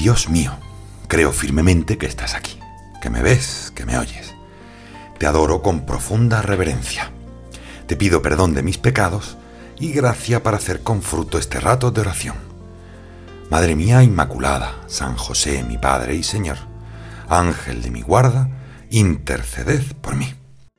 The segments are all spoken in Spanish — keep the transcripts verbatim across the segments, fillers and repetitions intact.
Dios mío, creo firmemente que estás aquí, que me ves, que me oyes. Te adoro con profunda reverencia. Te pido perdón de mis pecados y gracia para hacer con fruto este rato de oración. Madre mía Inmaculada, San José, mi Padre y Señor, Ángel de mi guarda, interceded por mí.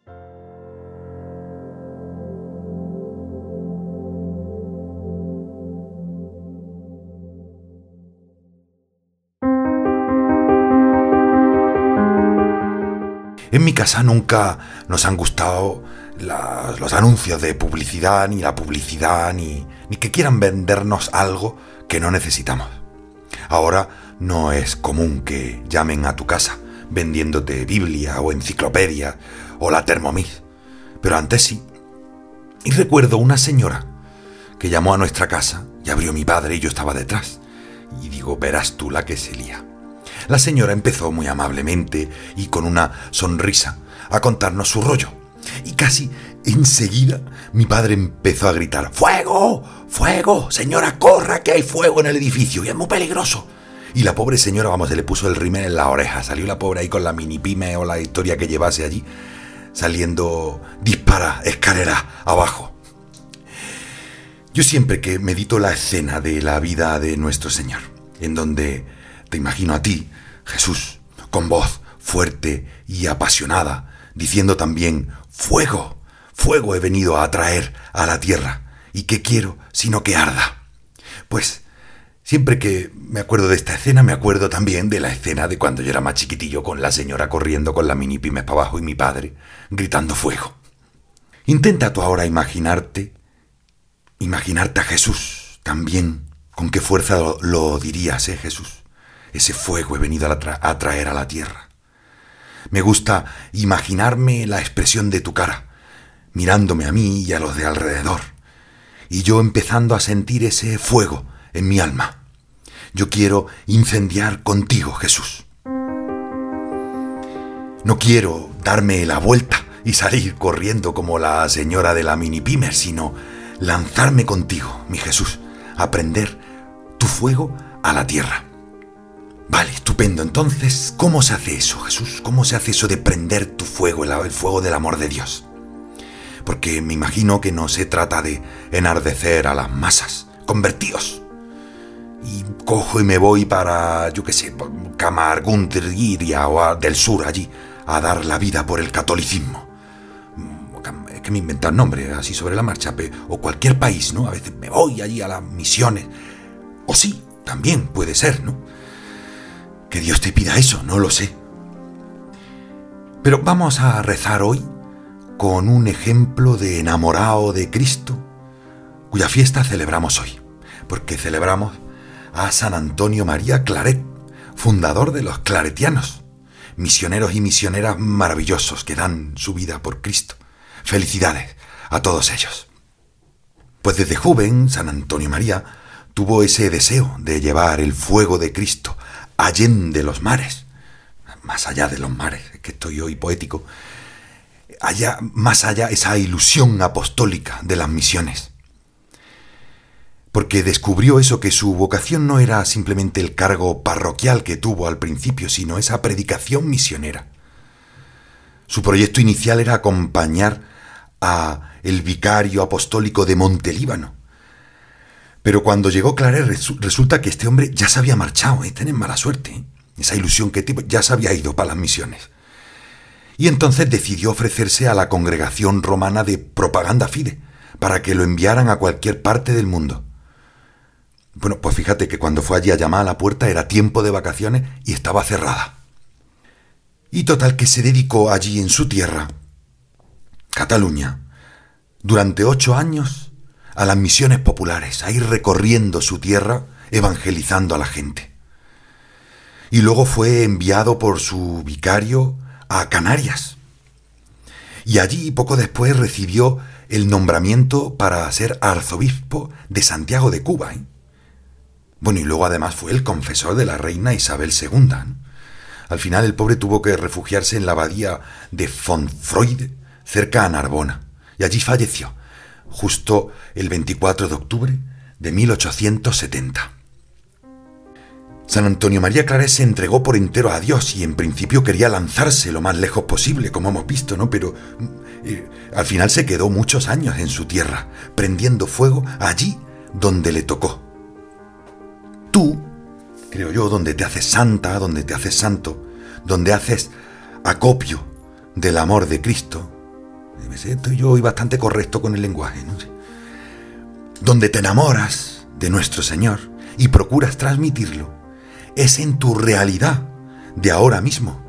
En mi casa nunca nos han gustado la, los anuncios de publicidad, ni la publicidad, ni, ni que quieran vendernos algo que no necesitamos. Ahora no es común que llamen a tu casa vendiéndote Biblia o enciclopedia o la Thermomix, pero antes sí. Y recuerdo una señora que llamó a nuestra casa y abrió mi padre y yo estaba detrás. Y digo, verás tú la que se lía. La señora empezó muy amablemente y con una sonrisa a contarnos su rollo. Y casi enseguida mi padre empezó a gritar: ¡Fuego! ¡Fuego! Señora, corra, que hay fuego en el edificio y es muy peligroso. Y la pobre señora, vamos, se le puso el rímel en la oreja. Salió la pobre ahí con la mini pyme o la historia que llevase allí, saliendo dispara escalera abajo. Yo siempre que medito la escena de la vida de nuestro Señor, en donde te imagino a ti, Jesús, con voz fuerte y apasionada, diciendo también: fuego, fuego he venido a traer a la tierra, y qué quiero sino que arda. Pues siempre que me acuerdo de esta escena, me acuerdo también de la escena de cuando yo era más chiquitillo, con la señora corriendo con la mini pymes para abajo y mi padre gritando fuego. Intenta tú ahora imaginarte, imaginarte a Jesús también. ¿Con qué fuerza lo, lo dirías, eh, Jesús? Ese fuego he venido a, tra- a traer a la tierra. Me gusta imaginarme la expresión de tu cara, mirándome a mí y a los de alrededor, y yo empezando a sentir ese fuego en mi alma. Yo quiero incendiar contigo, Jesús. No quiero darme la vuelta y salir corriendo como la señora de la mini pyme, sino lanzarme contigo, mi Jesús, a prender tu fuego a la tierra. Vale, estupendo. Entonces, ¿cómo se hace eso, Jesús? ¿Cómo se hace eso de prender tu fuego, el, el fuego del amor de Dios? Porque me imagino que no se trata de enardecer a las masas. Convertíos. Y cojo y me voy para, yo qué sé, Camarguntiria o a, del sur allí, a dar la vida por el catolicismo. Es que me inventan nombres así sobre la marcha, o cualquier país, ¿no? A veces me voy allí a las misiones. O sí, también puede ser, ¿no? Que Dios te pida eso, no lo sé. Pero vamos a rezar hoy con un ejemplo de enamorado de Cristo, cuya fiesta celebramos hoy, porque celebramos a San Antonio María Claret, fundador de los claretianos, misioneros y misioneras maravillosos que dan su vida por Cristo. Felicidades a todos ellos. Pues desde joven, San Antonio María tuvo ese deseo de llevar el fuego de Cristo allende los mares, más allá de los mares, es que estoy hoy poético, allá, más allá, esa ilusión apostólica de las misiones. Porque descubrió eso, que su vocación no era simplemente el cargo parroquial que tuvo al principio, sino esa predicación misionera. Su proyecto inicial era acompañar a el vicario apostólico de Montelíbano. Pero cuando llegó Claret, resulta que este hombre ya se había marchado, ¿eh? Tienen mala suerte, ¿eh? Esa ilusión que tipo ya se había ido para las misiones. Y entonces decidió ofrecerse a la congregación romana de Propaganda Fide, para que lo enviaran a cualquier parte del mundo. Bueno, pues fíjate que cuando fue allí a llamar a la puerta era tiempo de vacaciones y estaba cerrada. Y total que se dedicó allí en su tierra, Cataluña, durante ocho años a las misiones populares, a ir recorriendo su tierra evangelizando a la gente. Y luego fue enviado por su vicario a Canarias. Y allí poco después recibió el nombramiento para ser arzobispo de Santiago de Cuba, ¿eh? Bueno, y luego además fue el confesor de la reina Isabel segunda, ¿no? Al final el pobre tuvo que refugiarse en la abadía de Fontfroide, cerca a Narbona, y allí falleció, justo el veinticuatro de octubre de mil ochocientos setenta. San Antonio María Claret se entregó por entero a Dios y en principio quería lanzarse lo más lejos posible, como hemos visto, ¿no? Pero eh, al final se quedó muchos años en su tierra, prendiendo fuego allí donde le tocó. Tú, creo yo, donde te haces santa, donde te haces santo, donde haces acopio del amor de Cristo, estoy yo hoy bastante correcto con el lenguaje, ¿no? Donde te enamoras de nuestro Señor y procuras transmitirlo, es en tu realidad de ahora mismo.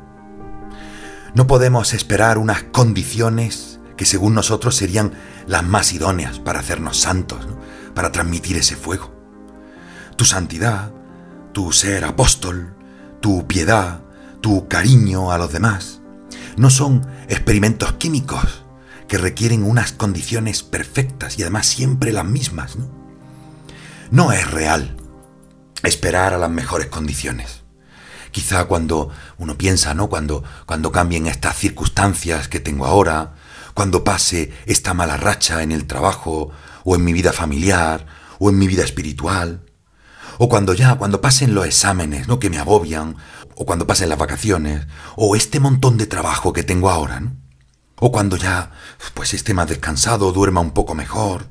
No podemos esperar unas condiciones que según nosotros serían las más idóneas para hacernos santos, ¿no? Para transmitir ese fuego. Tu santidad, tu ser apóstol, tu piedad, tu cariño a los demás, no son experimentos químicos que requieren unas condiciones perfectas y además siempre las mismas, ¿no? No es real esperar a las mejores condiciones. Quizá cuando uno piensa, ¿no? Cuando, cuando cambien estas circunstancias que tengo ahora, cuando pase esta mala racha en el trabajo, o en mi vida familiar, o en mi vida espiritual, o cuando ya, cuando pasen los exámenes, ¿no? Que me agobian, o cuando pasen las vacaciones, o este montón de trabajo que tengo ahora, ¿no? O cuando ya, pues esté más descansado, duerma un poco mejor.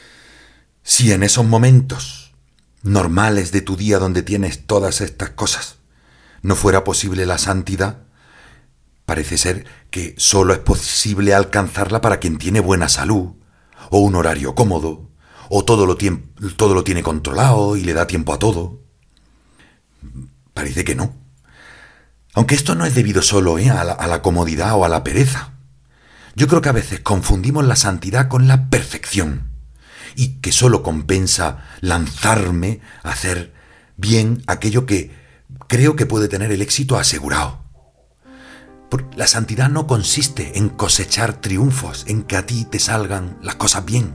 Si en esos momentos normales de tu día donde tienes todas estas cosas no fuera posible la santidad, parece ser que solo es posible alcanzarla para quien tiene buena salud, o un horario cómodo, o todo lo, tiem- todo lo tiene controlado y le da tiempo a todo. Parece que no. Aunque esto no es debido solo ¿eh? a, la, a la comodidad o a la pereza. Yo creo que a veces confundimos la santidad con la perfección, y que solo compensa lanzarme a hacer bien aquello que creo que puede tener el éxito asegurado. Porque la santidad no consiste en cosechar triunfos, en que a ti te salgan las cosas bien.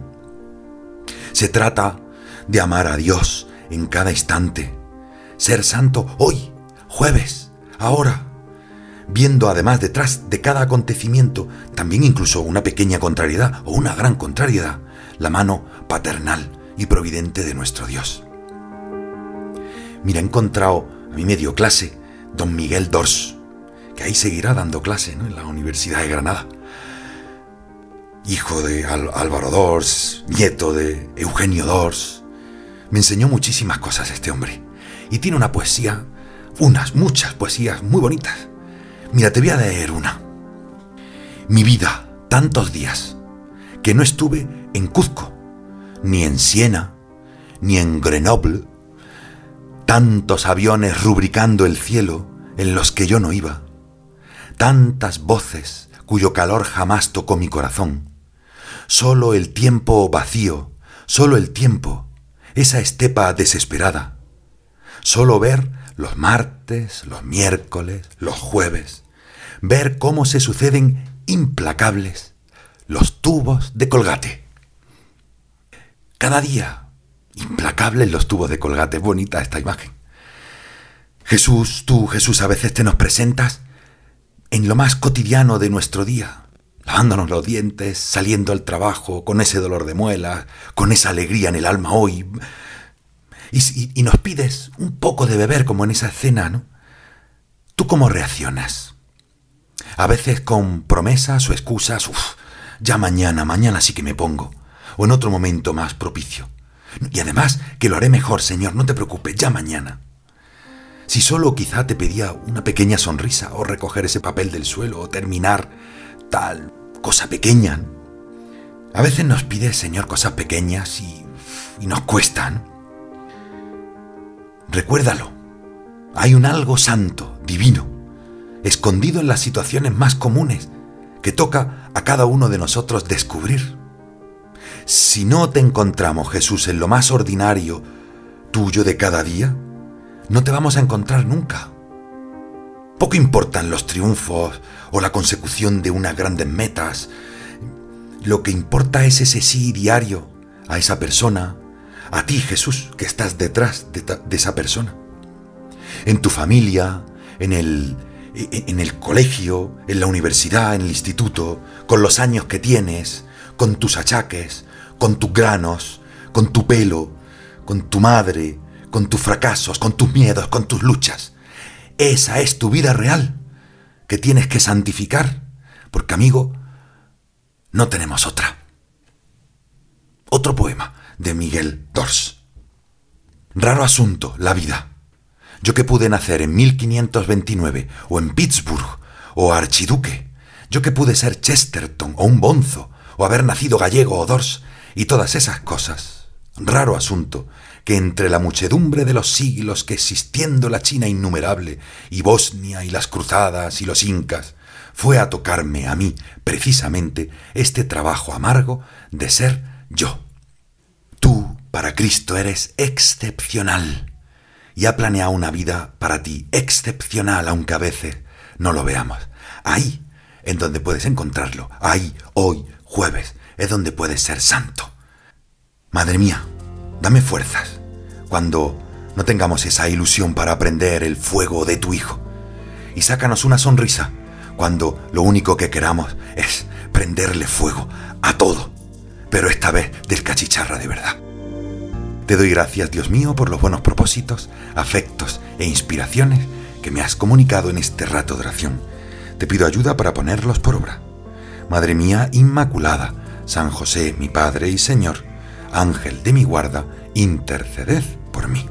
Se trata de amar a Dios en cada instante, ser santo hoy, jueves, ahora, viendo además detrás de cada acontecimiento, también incluso una pequeña contrariedad o una gran contrariedad, la mano paternal y providente de nuestro Dios. Mira, he encontrado, a mí me dio clase, don Miguel Dors, que ahí seguirá dando clase, ¿no? En la Universidad de Granada. Hijo de Al- Álvaro Dors, nieto de Eugenio Dors. Me enseñó muchísimas cosas este hombre. Y tiene una poesía, unas, muchas poesías muy bonitas. Mira, te voy a leer una. Mi vida, tantos días, que no estuve en Cuzco, ni en Siena, ni en Grenoble, tantos aviones rubricando el cielo en los que yo no iba, tantas voces cuyo calor jamás tocó mi corazón, solo el tiempo vacío, solo el tiempo, esa estepa desesperada, solo ver los martes, los miércoles, los jueves, ver cómo se suceden implacables los tubos de Colgate. Cada día, implacables los tubos de Colgate. Es bonita esta imagen. Jesús, tú, Jesús, a veces te nos presentas en lo más cotidiano de nuestro día, lavándonos los dientes, saliendo al trabajo, con ese dolor de muelas, con esa alegría en el alma hoy, y, y, y nos pides un poco de beber como en esa escena, ¿no? ¿Tú cómo reaccionas? A veces con promesas o excusas, uff, ya mañana, mañana sí que me pongo, o en otro momento más propicio. Y además que lo haré mejor, Señor, no te preocupes, ya mañana. Si solo quizá te pedía una pequeña sonrisa, o recoger ese papel del suelo, o terminar tal cosa pequeña, ¿no? A veces nos pide, Señor, cosas pequeñas y, y nos cuestan. Recuérdalo, hay un algo santo, divino, escondido en las situaciones más comunes, que toca a cada uno de nosotros descubrir. Si no te encontramos, Jesús, en lo más ordinario tuyo de cada día, no te vamos a encontrar nunca. Poco importan los triunfos o la consecución de unas grandes metas. Lo que importa es ese sí diario a esa persona, a ti, Jesús, que estás detrás de, ta- de esa persona. En tu familia, en el, en el colegio, en la universidad, en el instituto, con los años que tienes, con tus achaques, con tus granos, con tu pelo, con tu madre, con tus fracasos, con tus miedos, con tus luchas. Esa es tu vida real, que tienes que santificar, porque, amigo, no tenemos otra. Otro poema de Miguel Dors. Raro asunto, la vida. Yo que pude nacer en mil quinientos veintinueve, o en Pittsburgh, o archiduque. Yo que pude ser Chesterton, o un bonzo, o haber nacido gallego o Dors, y todas esas cosas. Raro asunto, que entre la muchedumbre de los siglos que existiendo la China innumerable, y Bosnia, y las cruzadas, y los incas, fue a tocarme a mí, precisamente, este trabajo amargo de ser yo. Tú, para Cristo, eres excepcional, y ha planeado una vida para ti excepcional, aunque a veces no lo veamos. Ahí, en donde puedes encontrarlo, ahí, hoy, jueves, es donde puedes ser santo. Madre mía, dame fuerzas cuando no tengamos esa ilusión para aprender el fuego de tu Hijo. Y sácanos una sonrisa cuando lo único que queramos es prenderle fuego a todo, pero esta vez del cachicharra de verdad. Te doy gracias, Dios mío, por los buenos propósitos, afectos e inspiraciones que me has comunicado en este rato de oración. Te pido ayuda para ponerlos por obra. Madre mía Inmaculada, San José, mi Padre y Señor, Ángel de mi guarda, interceded por mí.